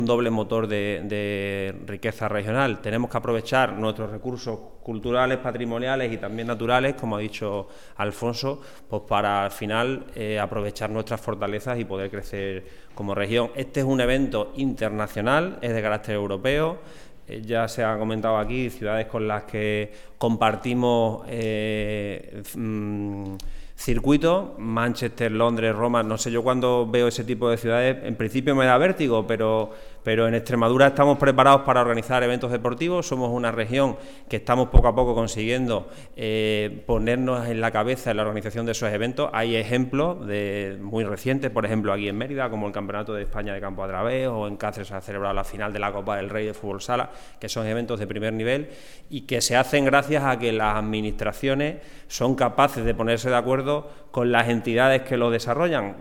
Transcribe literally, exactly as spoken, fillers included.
un doble motor de, de riqueza regional. Tenemos que aprovechar nuestros recursos culturales, patrimoniales y también naturales, como ha dicho Alfonso, pues para al final eh, aprovechar nuestras fortalezas y poder crecer como región. Este es un evento internacional, es de carácter europeo. Eh, ya se ha comentado aquí ciudades con las que compartimos eh, mmm, circuito, Manchester, Londres, Roma. No sé, yo cuando veo ese tipo de ciudades, en principio me da vértigo, pero, pero en Extremadura estamos preparados para organizar eventos deportivos. Somos una región que estamos poco a poco consiguiendo eh, ponernos en la cabeza en la organización de esos eventos. Hay ejemplos de, muy recientes, por ejemplo aquí en Mérida, como el Campeonato de España de Campo a Través, o en Cáceres se ha celebrado la final de la Copa del Rey de Fútbol Sala, que son eventos de primer nivel y que se hacen gracias a que las administraciones son capaces de ponerse de acuerdo con las entidades que lo desarrollan.